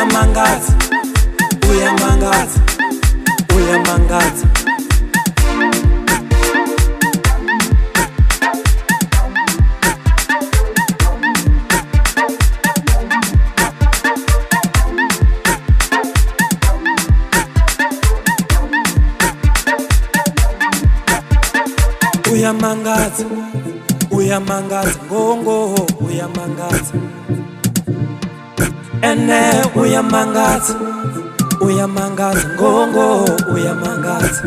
uyamangaza, uyamangaza, uyamangaza. Uyamangaza, uyamangaza, ngongo, uyamangaza. Ene uyamangaza, uyamangaza, ngongo, uyamangaza.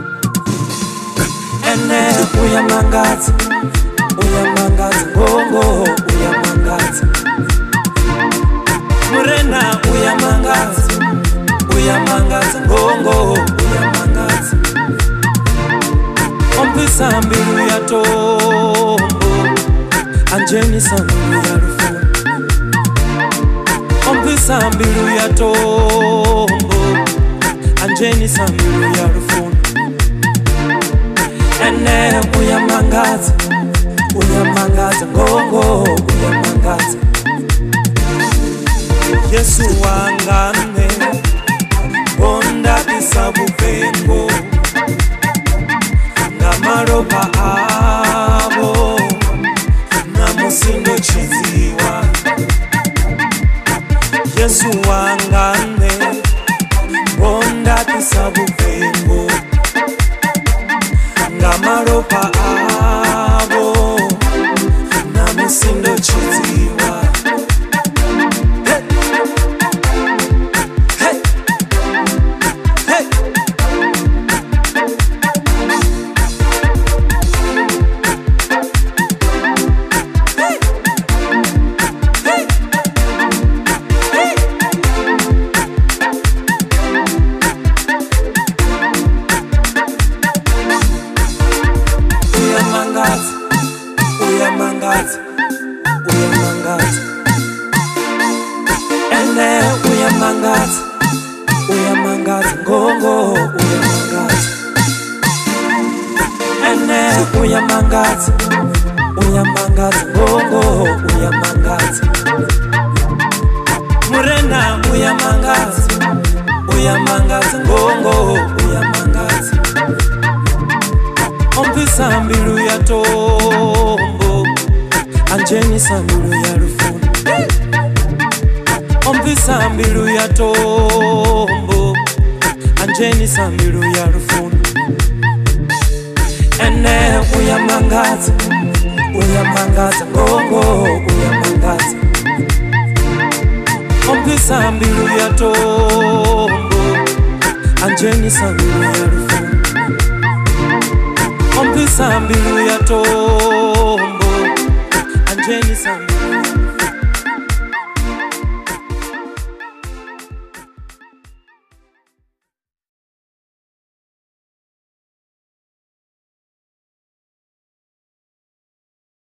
Ene uyamangaza, uyamangaza, ngongo, uyamangaza. Murena uyamangaza, uyamangaza, ngongo, uyamangaza. Ompisa mbilu ya tombo, anjeni sambilu ya rufuni. Ompisa mbilu ya tombo, anjeni sambilu ya rufuni. Ene uyamangaza, uyamangaza, ngongo, uyamangaza. Yesu wangane, bonda kisabupengo. Namaropa abo, namusindo chiziwa. Yesu wangane, bonda kisabupengo. Namaropa abo, namusindo chiziwa. Uyamangaza, uyamangaza. Ene uyamangaza, uyamangaza, ngongo, uyamangaza. Ene uyamangaza, uyamangaza, ngongo, uyamangaza. Murena uyamangaza, uyamangaza, ngongo, uyamangaza. Ompisa mbilu ya tombo, anjeni sambilu ya rufuni. Ompisa mbilu ya tombo, anjeni sambilu ya rufuni. Ene uyamangaza, uyamangaza, ngongo, uyamangaza. Ompisa mbilu ya tombo, anjeni sambilu ya rufuni. Ompisa mbilu ya tombo, anjeni sambilu.